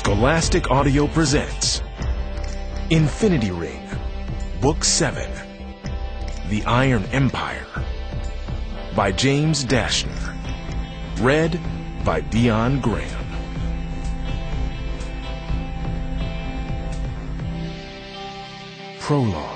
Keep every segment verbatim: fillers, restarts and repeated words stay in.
Scholastic Audio presents Infinity Ring, Book seven, The Iron Empire, by James Dashner. Read by Dion Graham. Prologue.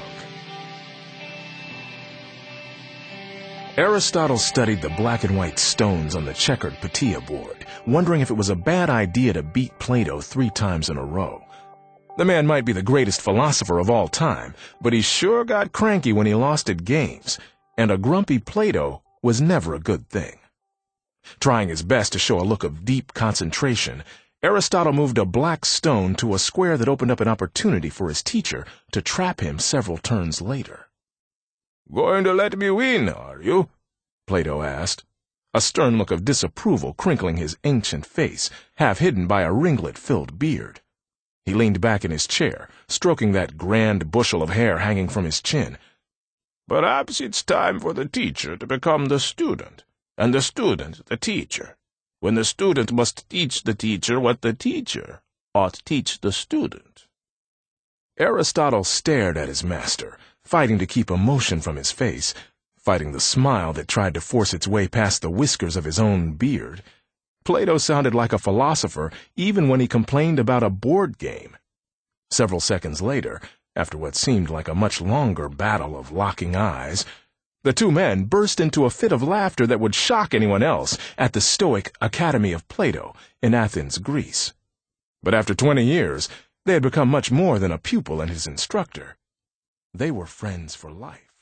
Aristotle studied the black and white stones on the checkered Patia board, wondering if it was a bad idea to beat Plato three times in a row. The man might be the greatest philosopher of all time, but he sure got cranky when he lost at games, and a grumpy Plato was never a good thing. Trying his best to show a look of deep concentration, Aristotle moved a black stone to a square that opened up an opportunity for his teacher to trap him several turns later. "Going to let me win, are you?" Plato asked, a stern look of disapproval crinkling his ancient face, half hidden by a ringlet-filled beard. He leaned back in his chair, stroking that grand bushel of hair hanging from his chin. "Perhaps it's time for the teacher to become the student, and the student the teacher, when the student must teach the teacher what the teacher ought teach the student." Aristotle stared at his master, fighting to keep emotion from his face, fighting the smile that tried to force its way past the whiskers of his own beard. Plato sounded like a philosopher even when he complained about a board game. Several seconds later, after what seemed like a much longer battle of locking eyes, the two men burst into a fit of laughter that would shock anyone else at the Stoic Academy of Plato in Athens, Greece. But after twenty years, they had become much more than a pupil and his instructor. They were friends for life.